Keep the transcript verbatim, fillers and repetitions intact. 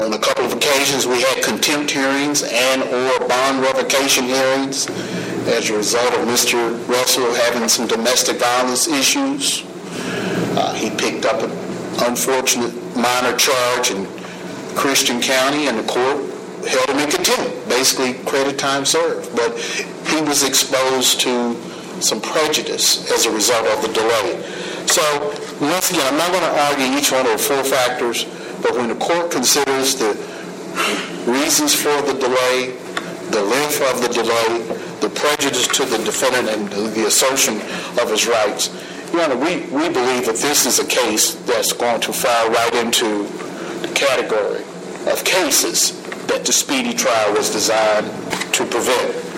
On a couple of occasions, we had contempt hearings and or bond revocation hearings as a result of Mister Russell having some domestic violence issues. Uh, he picked up an unfortunate minor charge in Christian County, and the court held him in contempt, basically credit time served. But he was exposed to some prejudice as a result of the delay. So, once again, I'm not going to argue each one of the four factors, but when the court considers the reasons for the delay, the length of the delay, the prejudice to the defendant, and the assertion of his rights, Your Honor, we, we believe that this is a case that's going to fall right into the category of cases that the speedy trial was designed to prevent.